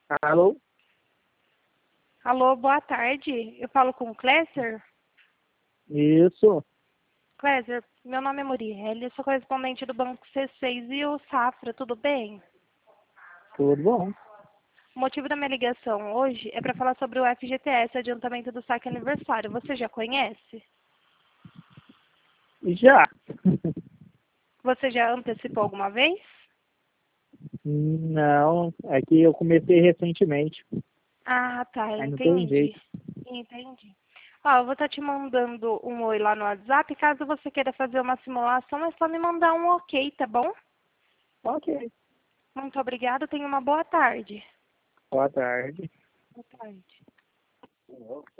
Alô? Alô, boa tarde. Eu falo com o Cléser? Isso, Cléser, meu nome é Muriel, eu sou correspondente do Banco C6 e o Safra, tudo bem? tudo bom. O motivo da minha ligação hoje é para falar sobre o FGTS, adiantamento do saque aniversário. Você já conhece? Já. Você já antecipou alguma vez? Não, é que eu comecei recentemente. Ah, tá, Aí não tem entendi. jeito. Entendi. Ó, eu vou estar te mandando um oi lá no WhatsApp. Caso você queira fazer uma simulação, é só me mandar um ok, tá bom? Ok. Muito obrigada, tenha uma boa tarde. Boa tarde. Boa tarde.